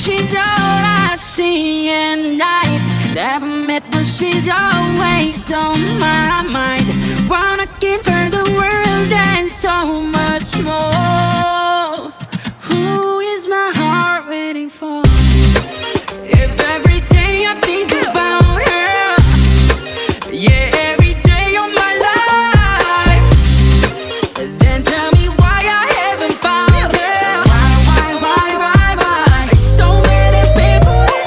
she's all I see at night. Never met, but she's always on my mind. Wanna give her the world and so much more. Who is my heart waiting for? If every day I think about her, yeah, every day of my life, then tell me why I haven't found her. Why? So many people that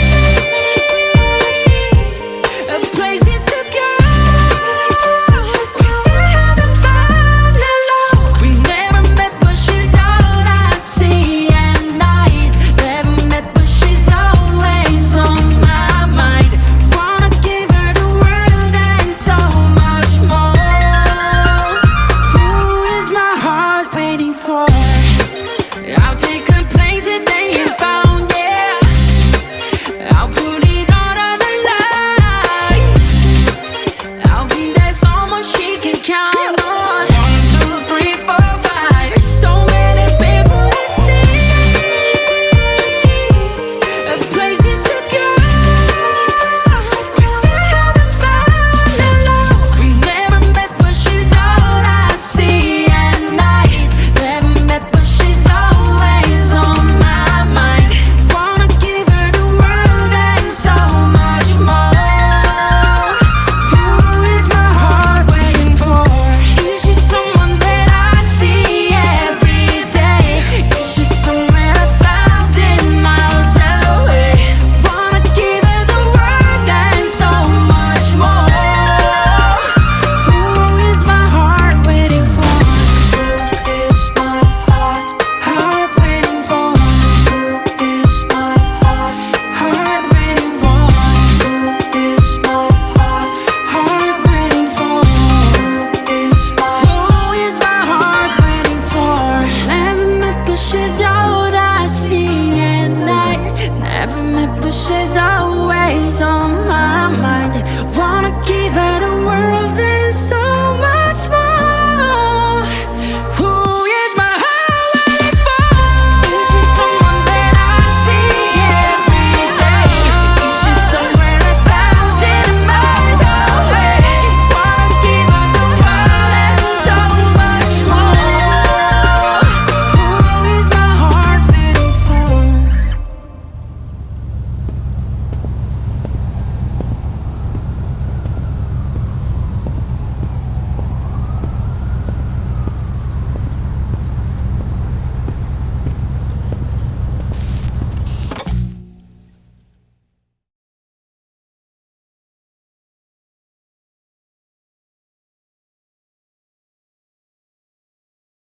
see places to go. We still haven't found her love. We never met, but she's all I see at night. Never met, but she's always on my mind. Wanna give her the world and so much more. Who is my heart waiting for? I'll take her places they ain't found.